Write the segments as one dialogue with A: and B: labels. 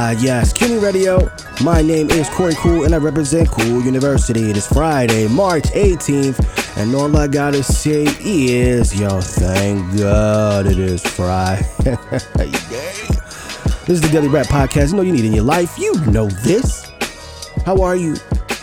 A: Yes, CUNY Radio. My name is Corey Cool and I represent Cool University. It is Friday, March 18th, and all I gotta say is, yo, thank God it is Friday. This is the Daily Rap Podcast. You know you need in your life. You know this. How are you?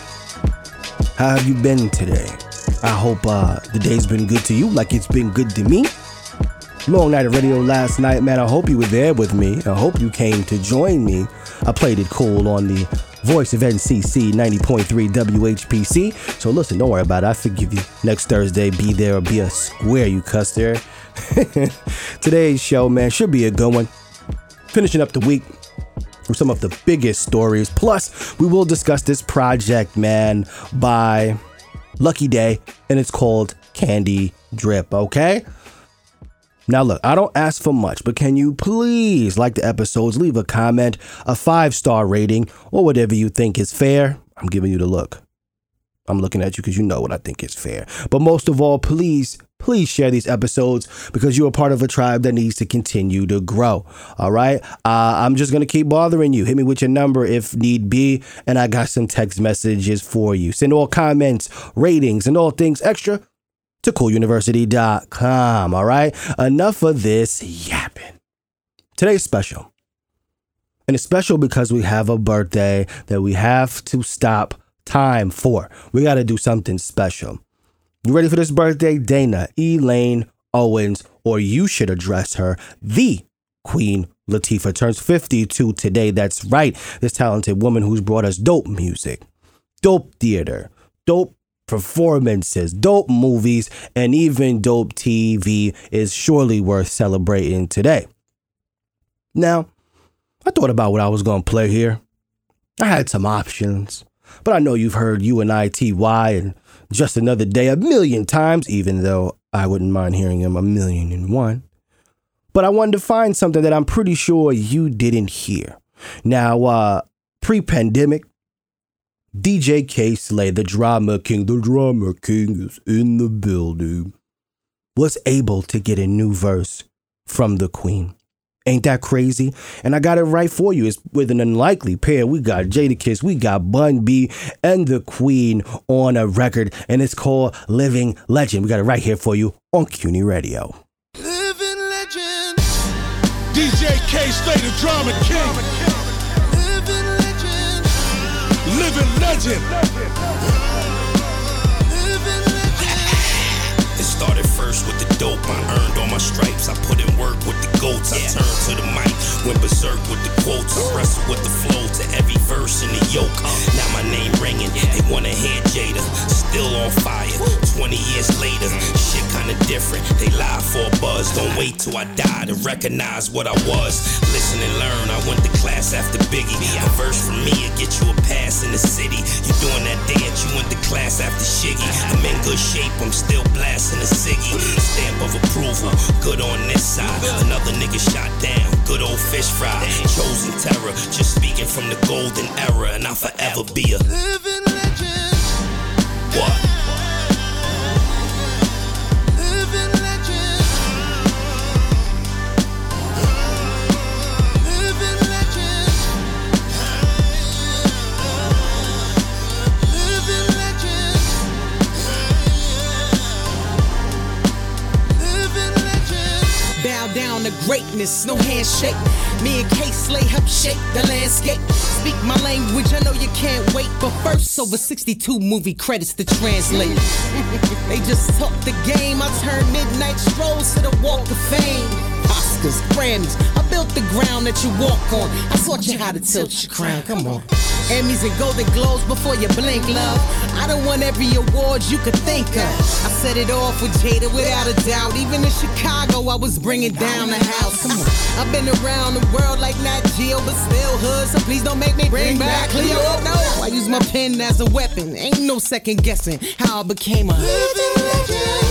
A: How have you been today? I hope the day's been good to you like it's been good to me. Long night of radio last night, man. I hope you were there with me. I hope you came to join me. I played it cool on the voice of NCC 90.3 WHPC. So listen, don't worry about it. I forgive you. Next Thursday, be there or be a square, you custer. Today's show, man, should be a good one. Finishing up the week with some of the biggest stories. Plus, we will discuss this project, man, by Lucky Daye, and it's called Candy Drip, okay? Now look, I don't ask for much, but can you please like the episodes, leave a comment, a 5-star rating, or whatever you think is fair. I'm giving you the look. I'm looking at you because you know what I think is fair. But most of all, please share these episodes because you're a part of a tribe that needs to continue to grow. All right. I'm just going to keep bothering you. Hit me with your number if need be. And I got some text messages for you. Send all comments, ratings, and all things extra to cooluniversity.com. All right. Enough of this yapping. Today's special. And it's special because we have a birthday that we have to stop time for. We got to do something special. You ready for this birthday? Dana Elaine Owens, or you should address her, the Queen Latifah, turns 52 today. That's right. This talented woman who's brought us dope music, dope theater, dope performances, dope movies, and even dope TV is surely worth celebrating today. Now, I thought about what I was going to play here. I had some options, but I know you've heard UNITY and Just Another Day a million times, even though I wouldn't mind hearing him 1,000,001. But I wanted to find something that I'm pretty sure you didn't hear. Now, pre-pandemic, DJ Kay Slay, the drama king is in the building, was able to get a new verse from the Queen. Ain't that crazy? And I got it right for you. It's with an unlikely pair. We got Jadakiss, we got Bun B, and the Queen on a record, and it's called Living Legend. We got it right here for you on CUNY Radio.
B: Living Legend. DJ Kay Slay, the drama king. Living Legend. Living Legend. Living Legend.
C: It started first with the dope. I earned all my stripes. I put in work with the goats. I turned to the mic, went berserk with the quotes. I wrestled with the flow to every verse in the yoke. Now my name ringing, they wanna hear Jada. Still on fire, 20 years later. Shit kinda different, they lie for a buzz. Don't wait till I die to recognize what I was. Listen and learn, I went to class after Biggie. A verse from me will get you a pass in the city. You doing that dance, you went to class after Shiggy. I'm in good shape, I'm still blasting the Siggy. Stamp of approval, good on this side. Another nigga shot down, good old fish fry. Chosen terror, just speaking from the golden era. And I'll forever be a
B: living legend.
C: What?
B: Living legend. Living legend. Living legend. Living legend.
D: Bow down to greatness, no handshake. Me and Kay Slay help shape the landscape. Speak my language, I know you can't wait. But first, over 62 movie credits to translate. They just took the game. I turned midnight strolls to the Walk of Fame. Oscars, Grammys, I built the ground that you walk on. I taught you how to tilt your crown, come on. Emmys and Golden Globes before you blink, love. I done won every award you could think of. I set it off with Jada without a doubt. Even in Chicago, I was bringing down the house. Come on. I've been around the world like Nat Geo, but still hood, so please don't make me bring back Cleo. No, I use my pen as a weapon. Ain't no second guessing how I became a
B: living legend.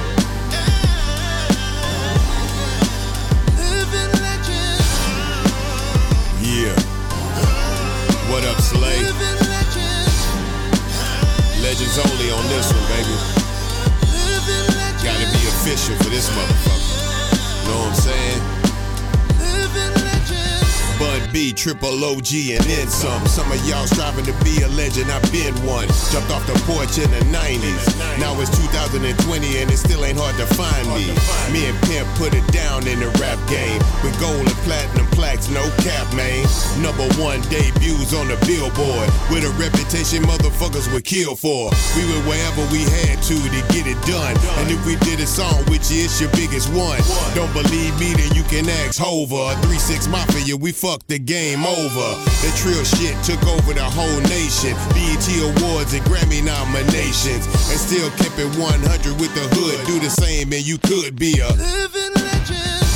B: Living legend.
E: Yeah. What up, Slay?
B: Living legend.
E: Legends only on this one, baby.
B: Living legend.
E: Gotta be official for this motherfucker. Know what I'm saying?
B: Living legend.
E: Bud be triple OG and then some. Some of y'all striving to be a legend, I've been one. Jumped off the porch in the 90s. Now it's 2020 and it still ain't hard to find me. Me and Pimp put it down in the rap game. With gold and platinum plaques, no cap, man. #1 debuts on the Billboard. With a reputation motherfuckers would kill for. We went wherever we had to get it done. And if we did a song with you, it's your biggest one. Don't believe me, then you can ask Hova. 3-6 Mafia, we fucked the game over. The trill shit took over the whole nation. BET Awards and Grammy nominations. And still kept it 100 with the hood. Do the same and you could be a
B: living legend.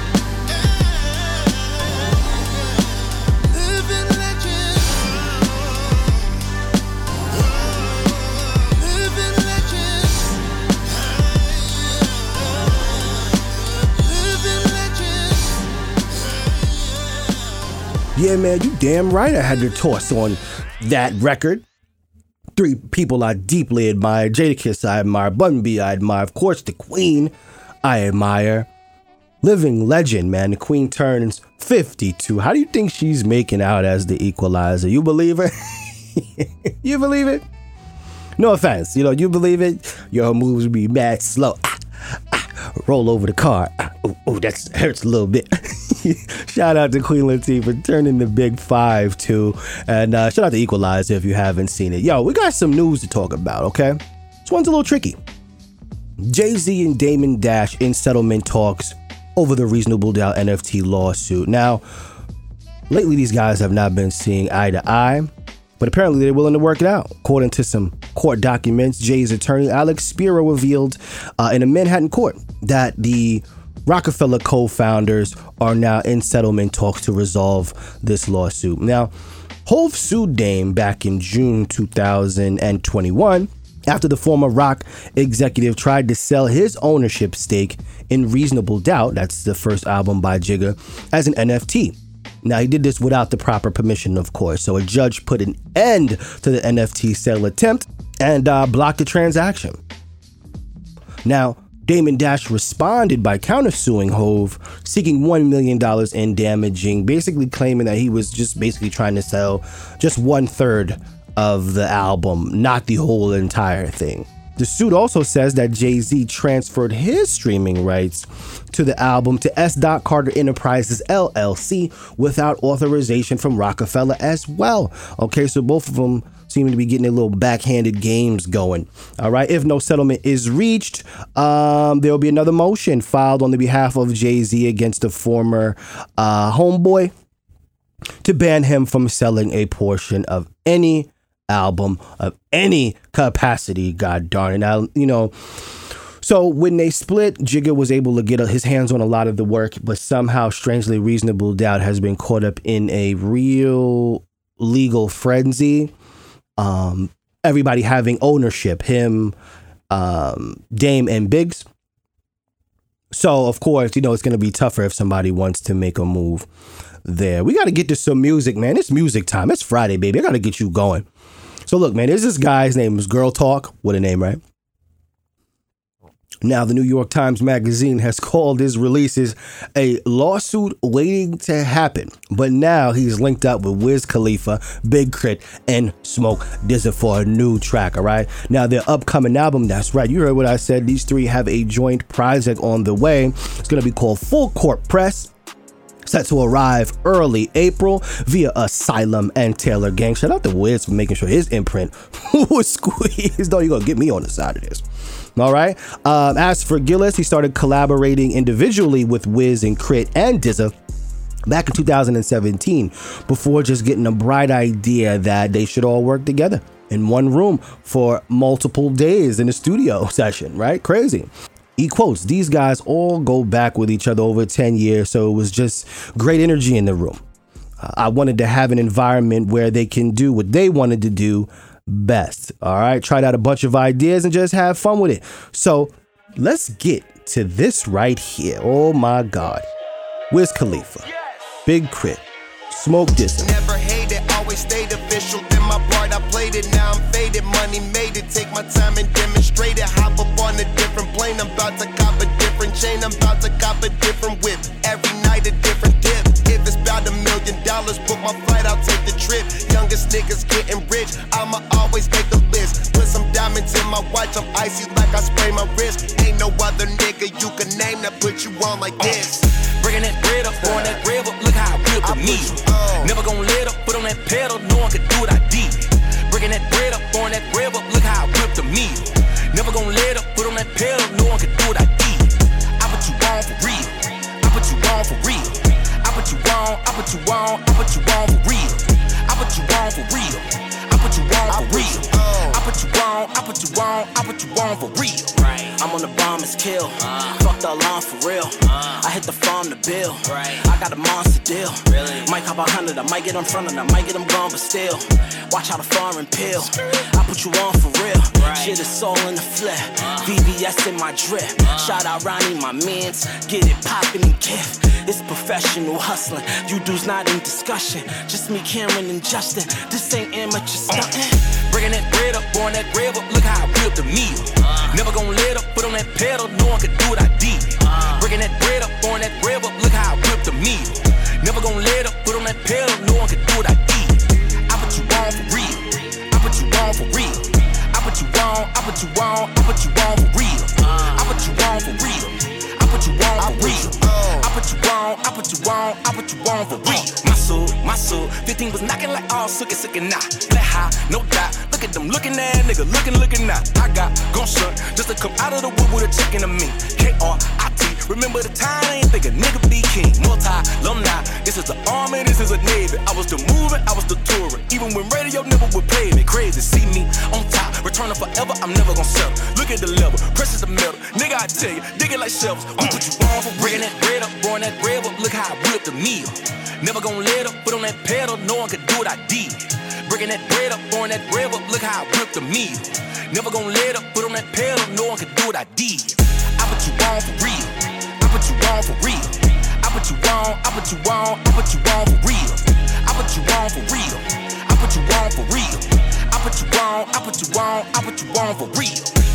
B: Living legend. Living legend. Living legend.
A: Yeah, man, you damn right I had to toss on that record. 3 people I deeply admire. Jadakiss I admire. Bun B I admire. Of course, the Queen I admire. Living legend, man. The Queen turns 52. How do you think she's making out as the Equalizer? You believe her? You believe it? No offense. You know, you believe it? Your moves be mad slow. Roll over the car. Oh, that hurts a little bit. Shout out to Queen Latifah for turning the big 5 too. And shout out to Equalizer if you haven't seen it. Yo, we got some news to talk about, okay? This one's a little tricky. Jay-Z and Damon Dash in settlement talks over the Reasonable Doubt NFT lawsuit. Now, lately these guys have not been seeing eye to eye, but apparently they're willing to work it out. According to some court documents, Jay's attorney Alex Spiro revealed in a Manhattan court that the Rockefeller co-founders are now in settlement talks to resolve this lawsuit. Now, Hov sued Dame back in June 2021 after the former rock executive tried to sell his ownership stake in Reasonable Doubt, that's the first album by Jigga, as an NFT. Now, he did this without the proper permission, of course, so a judge put an end to the NFT sale attempt and blocked the transaction. Now, Damon Dash responded by countersuing Hov, seeking $1 million in damaging, basically claiming that he was just basically trying to sell just 1/3 of the album, not the whole entire thing. The suit also says that Jay-Z transferred his streaming rights to the album to S. Carter Enterprises LLC without authorization from Rockefeller as well. Okay, so both of them seem to be getting their little backhanded games going. All right, if no settlement is reached, there will be another motion filed on the behalf of Jay-Z against the former homeboy to ban him from selling a portion of any album of any capacity, god darn it. Now, you know, so when they split, Jigga was able to get his hands on a lot of the work, but somehow, strangely, Reasonable Doubt has been caught up in a real legal frenzy. Everybody having ownership, him, Dame, and Biggs. So, of course, you know, it's going to be tougher if somebody wants to make a move there. We got to get to some music, man. It's music time. It's Friday, baby. I got to get you going. So look, man, there's this guy. His name is Girl Talk. What a name, right? Now, the New York Times Magazine has called his releases a lawsuit waiting to happen. But now he's linked up with Wiz Khalifa, Big Crit, and Smoke DZA for a new track, all right? Now, their upcoming album, that's right, you heard what I said. These three have a joint project on the way. It's going to be called Full Court Press. Set to arrive early April via Asylum and Taylor Gang. Shout out to Wiz for making sure his imprint was squeezed. Though you're going to get me on the side of this. All right. As for Gillis, he started collaborating individually with Wiz and Crit and DZA back in 2017 before just getting a bright idea that they should all work together in one room for multiple days in a studio session, right? Crazy. He quotes, "These guys all go back with each other over 10 years, so it was just great energy in the room. I wanted to have an environment where they can do what they wanted to do best. All right, tried out a bunch of ideas and just have fun with it. So let's get to this right here. Oh my God. Wiz Khalifa, Big Crit, Smoke DZA.
F: Never hated, always stayed official. Then my part, I played it. Now I'm faded. Money made it. Take my time and demonstrate it. Hop up on a different plane. I'm about to cop a different chain. I'm about to cop a different whip. Every night a different dip. If it's about $1 million, my watch, I'm icy like I spray my wrist. Ain't no other nigga you can name that put you on like this.
C: Breaking that bread up, pouring that rev up, look how I whip the needle. Never gon' let up, put on that pedal, no one could do what I did. Breaking that bread up, pouring that rev up, look how I whip the needle. Never gon' let up, put on that pedal, no one could do what I did. I put you on for real, I put you on for real. I put you on, I put you on, I put you on for real. I put you on for real, I put you on for real. I put you on, I put you on, I put you on for real.
G: I'm on the bomb, it's kill. Fuck the alarm for real. I hit the farm to bill. I got a monster deal. Might cop 100, I might get in front of them, might get them gone, but still. Watch how the foreign peel. I put you on for real. Shit is soul in the flip. VVS in my drip. Shout out Ronnie, my mans. Get it poppin' and kiff. It's professional hustling. You dudes not in discussion. Just me, Cameron, and Justin. This ain't amateur stuntin'.
C: Breaking that bread up, pouring that rev up, look how I whip the meal. Never gon' let up, put on that pedal, no one could do what I did. Breaking that bread up, pouring that rev up, look how I whip the meal. Never gon' let up, put on that pedal, no one could do what I did. I put you on for real, I put you on for real. I put you on, I put you on, I put you on for real. I put you on for real, I put you on for real. I put you on, I put you on, I put you on for real. My soul, 15 was knocking like all suck it nah. That high, no doubt. Look at them looking at nigga, looking now. I got gun shut just to come out of the wood with a chicken to me. K-R-I-T, remember the time I ain't think a nigga be king. Multi-alumni, this is the army, this is a navy. I was the moving, I was the touring. Even when radio never would play me. Crazy, see me on top, returning forever, I'm never gonna settle. Look at the level, precious the metal. Nigga, I tell you, dig it like shovels. We put you on for bringing that bread up, pouring that bread up. Look how I whip the meal. Never gon' let up, put on that pedal, no one could do what I did. Breaking that bread up, pouring that bread up, look how I whip the meal. Never gon' let up, put on that pedal, no one could do what I did. I put you on for real, I put you on for real. I put you on, I put you on, I put you on for real. I put you on for real, I put you on for real. I put you on, I put you on, I put you on for real.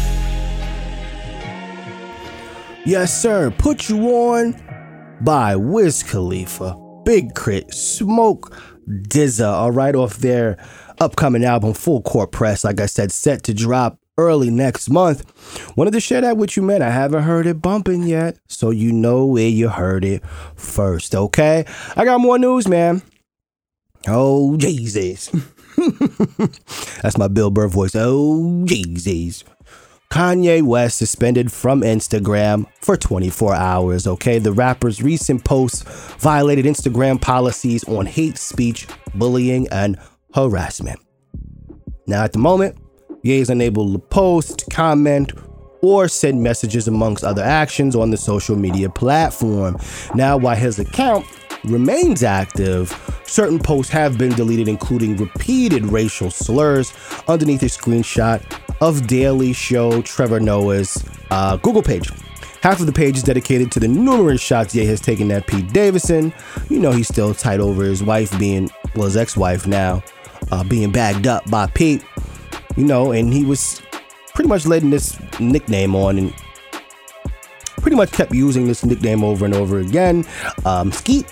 A: Yes, sir. Put You On by Wiz Khalifa, Big Crit, Smoke Dizza, all right, off their upcoming album, Full Court Press, like I said, set to drop early next month. Wanted to share that with you, man. I haven't heard it bumping yet, so you know where you heard it first, okay? I got more news, man. Oh, Jesus. That's my Bill Burr voice. Oh, Jesus. Kanye West suspended from Instagram for 24 hours, okay? The rapper's recent posts violated Instagram policies on hate speech, bullying, and harassment. Now, at the moment, Ye is unable to post, comment, or send messages amongst other actions on the social media platform. Now, while his account remains active, certain posts have been deleted, including repeated racial slurs underneath a screenshot of Daily Show Trevor Noah's Google page. Half of the page is dedicated to the numerous shots Ye has taken at Pete Davidson. You know, he's still tight over his wife being, well, his ex-wife now, being bagged up by Pete. You know, and he was pretty much letting this nickname on and pretty much kept using this nickname over and over again. Skeet.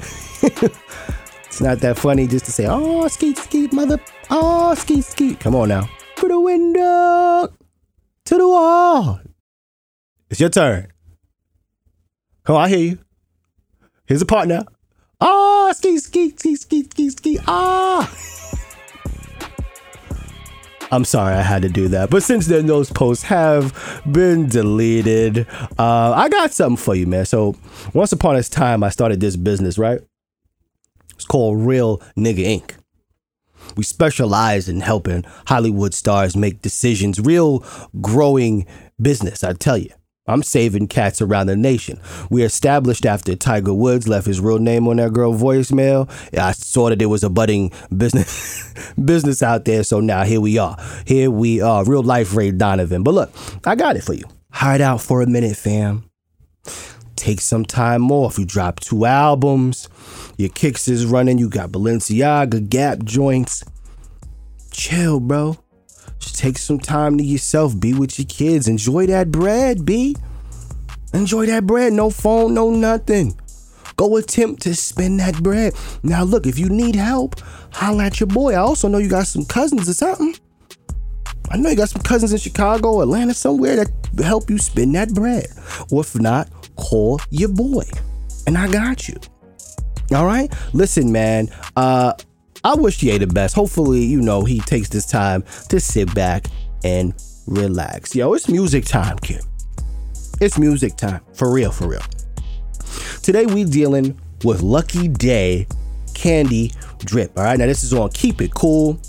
A: It's not that funny just to say, oh, skeet, skeet, mother. Oh, skeet, skeet. Come on now. Through the window to the wall. It's your turn. Come on, I hear you. Here's a part now. Oh, skeet, skeet, skeet, skeet, skeet, skeet. Ah. I'm sorry I had to do that. But since then, those posts have been deleted. I got something for you, man. So once upon a time, I started this business, right? It's called Real Nigga Inc. We specialize in helping Hollywood stars make decisions. Real growing business, I tell you. I'm saving cats around the nation. We established after Tiger Woods left his real name on that girl voicemail. I saw that there was a budding business out there. So now here we are. Real life Ray Donovan. But look, I got it for you. Hide out for a minute, fam. Take some time off. You dropped 2 albums. Your kicks is running. You got Balenciaga, Gap joints. Chill, bro. Just take some time to yourself. Be with your kids. Enjoy that bread, B. Enjoy that bread. No phone, no nothing. Go attempt to spend that bread. Now, look, if you need help, holla at your boy. I also know you got some cousins or something. I know you got some cousins in Chicago, Atlanta, somewhere that help you spin that bread. Or if not, call your boy, and I got you. All right? Listen, man, I wish Ye the best. Hopefully, he takes this time to sit back and relax. Yo, it's music time, kid. It's music time. For real, for real. Today, we dealing with Lucky Daye Candy Drip. All right? Now, this is on Keep It Cool.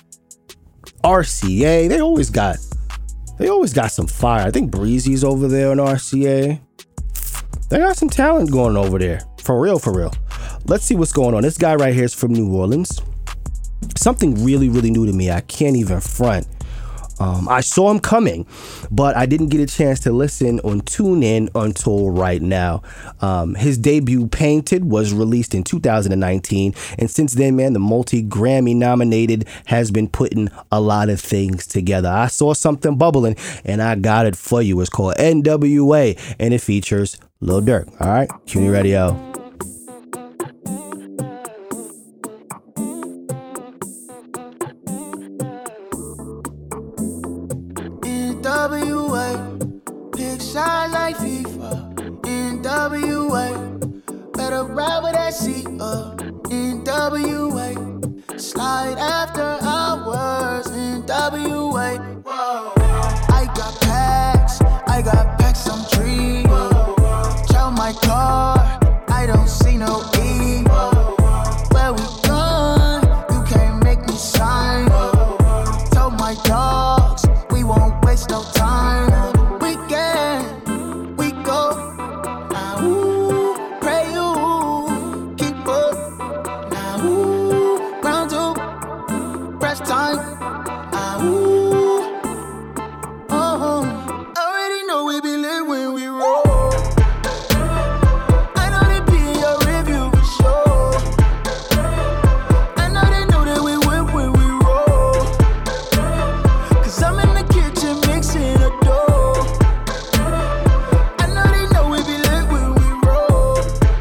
A: RCA. They always got some fire. I think Breezy's over there on RCA. They got some talent going over there. For real, for real. Let's see what's going on. This guy right here is from New Orleans. Something really, really new to me. I can't even front. I saw him coming, but I didn't get a chance to listen on TuneIn until right now. His debut, Painted, was released in 2019. And since then, man, the multi-Grammy nominated has been putting a lot of things together. I saw something bubbling and I got it for you. It's called NWA and it features Lil Durk. All right, CUNY Radio.
B: NWA, pick sides like FIFA. NWA, better ride with that seat up. NWA, slide after hours. NWA, whoa. I got packs on tree. Tell my car, I don't see no E. Where we gone? You can't make me sign. Tell my dogs, we won't waste no time. We go. Now ooh, pray you keep up. Now ooh, round two, press time. Now ooh, already know we be lit when we roll. I know they be in your review for sure. I know they know that we win when we roll. Cause I'm in the kitchen mixing a dough. I know they know we be lit when we roll.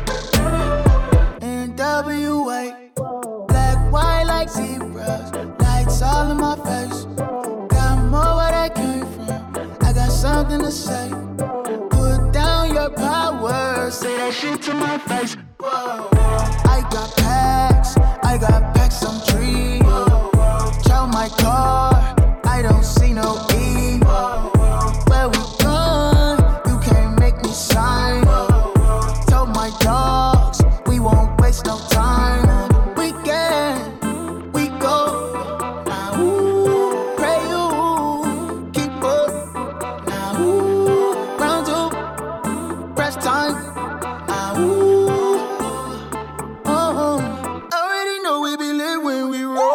B: NWA, black, white like zebras, lights all in my face. Got more where that came from. I got something to say. Put down your power, say that shit to my face. Whoa. I got packs on tree. Tell my car, I don't see no E. Where we gone? You can't make me sign. Tell my dogs, we won't waste no time. We go. Now ooh, pray you keep up. Now ooh, round two, press time. Now ooh, already know we be lit when we roll.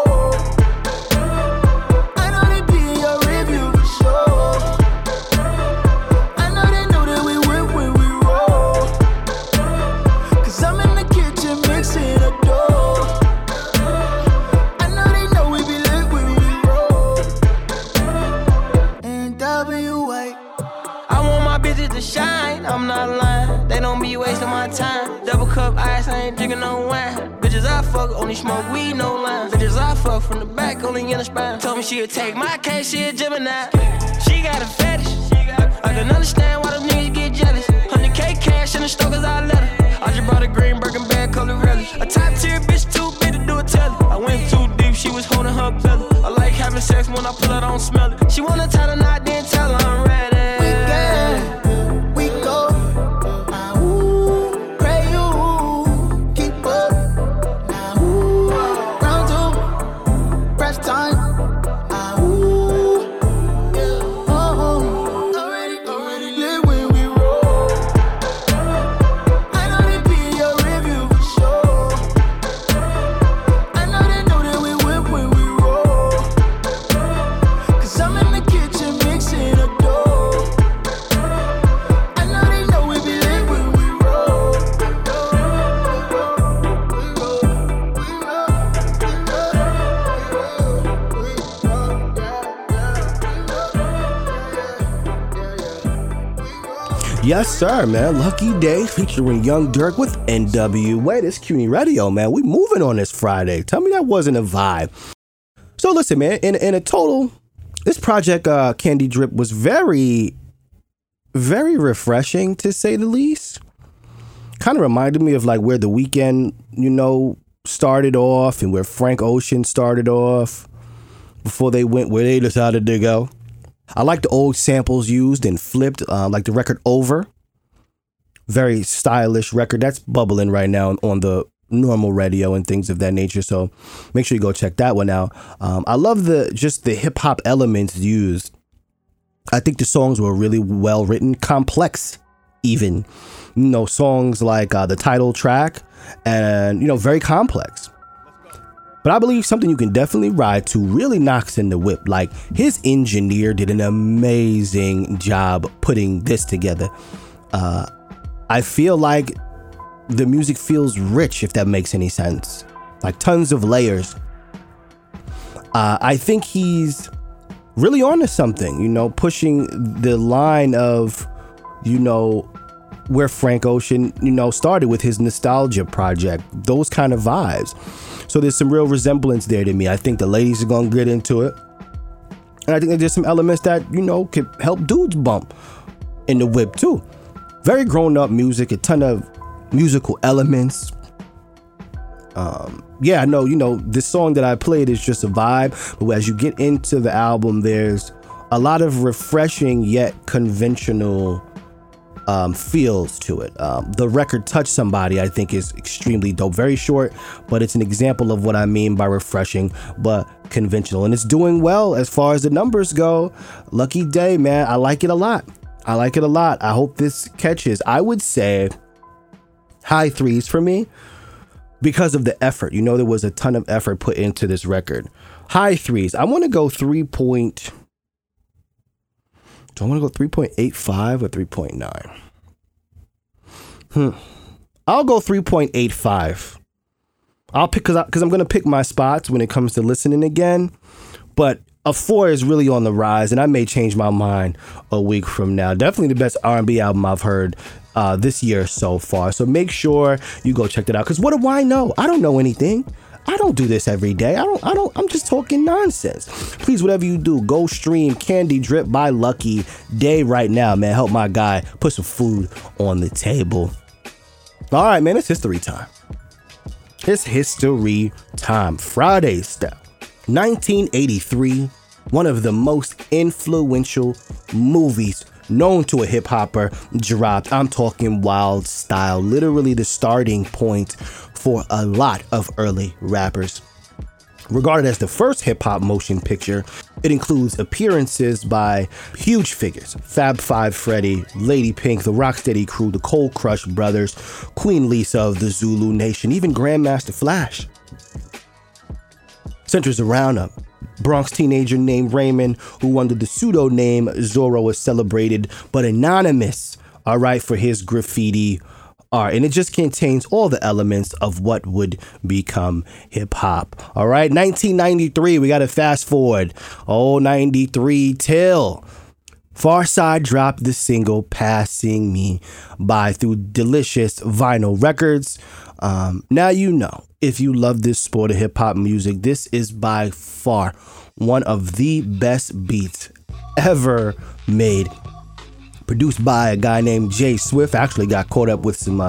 B: I know they be in your review for sure. I know they know that we win when we roll. Cause I'm in the kitchen mixing a dough. I know they know we be lit when we roll. NWA,
H: I want my bitches to shine, I'm not lying. They don't be wasting my time. Double cup ice, I ain't drinking no wine. Bitches I fuck, only smoke weed, no lime. Bitches I fuck from the back, only in the spine. Told me she'd take my case, she a Gemini. She got a fetish. I can understand why them niggas get jealous. 100K cash in the store cause I let her. I just brought a green Birkin bag, color relish. A top tier bitch too big to do a telly. I went too deep, she was holding her belly. I like having sex when I pull her, don't smell it. She wanna tie the knot, then tell her I'm ready.
B: we go. Now ooh, pray you keep up. Now ooh, round two, press time. Now ooh, already lit when we roll. I know they be in your review for sure. I know they know that we win when we roll. Cause I'm in the kitchen mixing a dough. I know they know we be lit when we roll.
A: Yes, sir, man. Lucky Daye featuring Young Durk with NWA. This CUNY Radio, man. We moving on this Friday. Tell me that wasn't a vibe. So listen, man, in a total This project, Candy Drip, was very, very refreshing, to say the least. Kind of reminded me of like where The Weeknd, started off and where Frank Ocean started off before they went where they decided to go. I like the old samples used and flipped, like the record Over. Very stylish record. That's bubbling right now on the normal radio and things of that nature. So make sure you go check that one out. I love the hip hop elements used. I think the songs were really well written, complex even. Songs like the title track and, very complex. But I believe something you can definitely ride to really knocks in the whip. Like his engineer did an amazing job putting this together. I feel like the music feels rich, if that makes any sense. Like tons of layers. I think he's really onto something, pushing the line of, where Frank Ocean, started with his nostalgia project, those kind of vibes. So there's some real resemblance there to me. I think the ladies are going to get into it. And I think there's some elements that, could help dudes bump in the whip too. Very grown up music, a ton of musical elements. I know, this song that I played is just a vibe, but as you get into the album, there's a lot of refreshing yet conventional feels to it. The record Touch Somebody, I think, is extremely dope. Very short, but it's an example of what I mean by refreshing but conventional, and it's doing well as far as the numbers go. Lucky Day, man. I like it a lot. I hope this catches. I would say high 3s for me because of the effort. There was a ton of effort put into this record. High 3s. I want to go 3. Do I want to go 3.85 or 3.9? I'll go 3.85. I'll pick because I'm going to pick my spots when it comes to listening again. But a 4 is really on the rise, and I may change my mind a week from now. Definitely the best R&B album I've heard this year so far. So make sure you go check that out. Because what do I know? I don't know anything. I don't do this every day. I'm just talking nonsense. Please, whatever you do, go stream Candy Drip by Lucky Day right now, man. Help my guy put some food on the table. All right, man, it's history time. It's history time. Friday style. 1983, one of the most influential movies known to a hip hopper dropped. I'm talking Wild Style, literally the starting point for a lot of early rappers. Regarded as the first hip hop motion picture, it includes appearances by huge figures: Fab Five Freddy, Lady Pink, the Rocksteady Crew, the Cold Crush Brothers, Queen Lisa of the Zulu Nation, even Grandmaster Flash. Centers around a Bronx teenager named Raymond, who under the pseudonym Zorro is celebrated but anonymous, for his graffiti art. And it just contains all the elements of what would become hip hop. 1993, we got to fast forward. 93 till Pharcyde dropped the single Passing Me By through Delicious Vinyl Records. Now if you love this sport of hip hop music, this is by far one of the best beats ever made. Produced by a guy named Jay Swift. I actually got caught up with some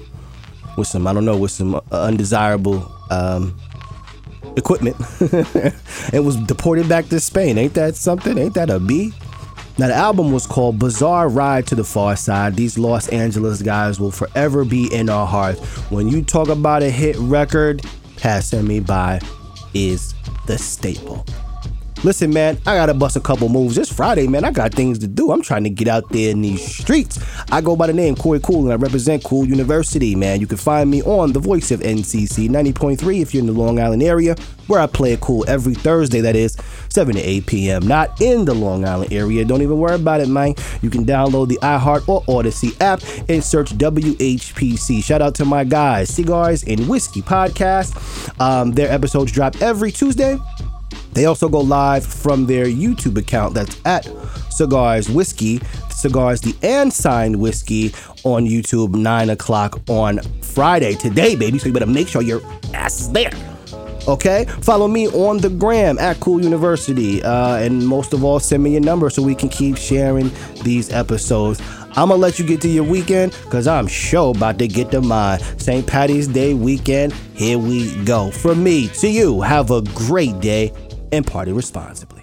A: undesirable equipment and was deported back to Spain. Ain't that something? Ain't that a B? Now, the album was called Bizarre Ride to the Far Side. These Los Angeles guys will forever be in our hearts. When you talk about a hit record, Passing Me By is the staple. Listen, man, I gotta bust a couple moves. It's Friday, man. I got things to do. I'm trying to get out there in these streets. I go by the name Corey Cool, and I represent Cool University, man. You can find me on the voice of NCC 90.3 if you're in the Long Island area, where I play it cool every Thursday, that is 7 to 8 p.m. Not in the Long Island area. Don't even worry about it, man. You can download the iHeart or Odyssey app and search WHPC. Shout out to my guys, Cigars and Whiskey Podcast. Their episodes drop every Tuesday. They also go live from their YouTube account that's at Cigars Whiskey, Cigars the and Signed Whiskey on YouTube, 9 o'clock on Friday. Today, baby, so you better make sure your ass is there. Okay? Follow me on the gram at Cool University. And most of all, send me your number so we can keep sharing these episodes. I'm going to let you get to your weekend because I'm sure about to get to mine. St. Patty's Day weekend. Here we go. From me to you, have a great day and party responsibly.